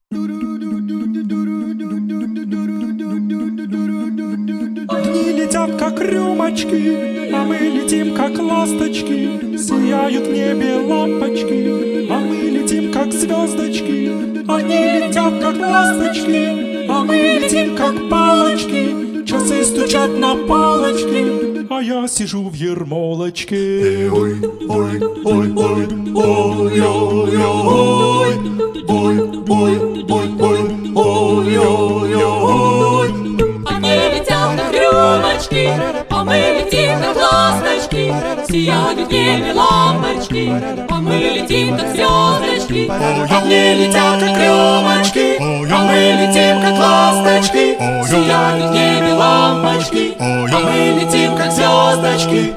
Дни летят, как рюмочки, а мы летим, как ласточки. Сияют в небе лампочки, а мы летим, как звездочки. Они летят, как ласточки, а мы летим, как палочки. Часы стучат на палочке, а я сижу в ермолочке. Ой, ой, ой, ой, ой, ой, ой, ой, ой, ой, ой, ой, ой. Они летят, как рюмочки, а мы летим, как ласточки. Сияют в небе лампочки, а мы летим, как звездочки. Они летят, как рюмочки, а мы летим, как ласточки. Сияют в небе лампочки, а мы летим, как звездочки.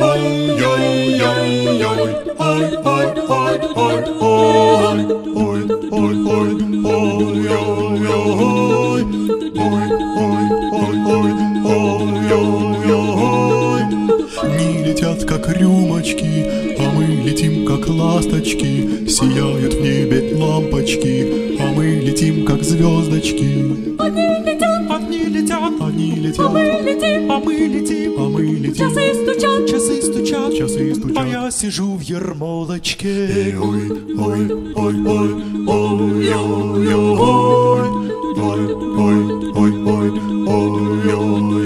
Дни летят, как рюмочки, а мы летим, как ласточки. Сияют в небе лампочки, а мы летим, как звездочки. Они летят, Они летят, а мы летим, а мы летим, А мы летим, часы стучат, часы стучат, часы стучат. а я сижу в ермолочке. Ой, ой, ой, ой, ой, ой, ой, ой, ой, ой, ой, ой, ой, ой.